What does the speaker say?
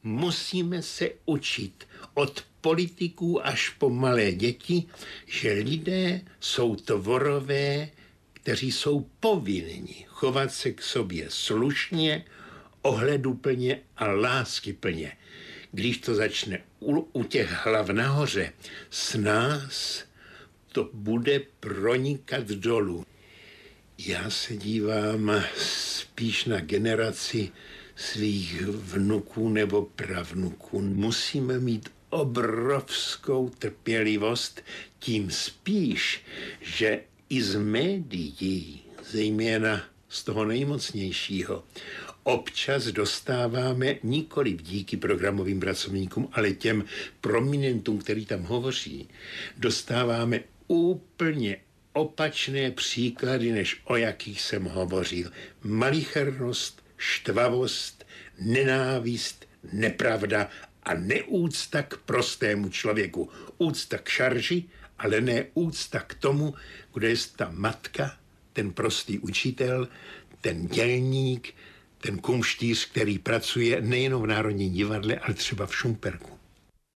Musíme se učit od politiků až po malé děti, že lidé jsou tvorové, kteří jsou povinni chovat se k sobě slušně, ohleduplně a láskyplně. Když to začne u těch hlav nahoře, s nás to bude pronikat dolů. Já se dívám spíš na generaci svých vnuků nebo pravnuků. Musíme mít obrovskou trpělivost, tím spíš, že i z médií, zejména z toho nejmocnějšího, občas dostáváme nikoliv díky programovým pracovníkům, ale těm prominentům, který tam hovoří, dostáváme úplně opačné příklady, než o jakých jsem hovořil. Malichernost, štvavost, nenávist, nepravda a neúcta k prostému člověku. Úcta k šarži, ale ne úcta k tomu, kdo je ta matka, ten prostý učitel, ten dělník, ten kumštíř, který pracuje nejenom v Národním divadle, ale třeba v Šumperku.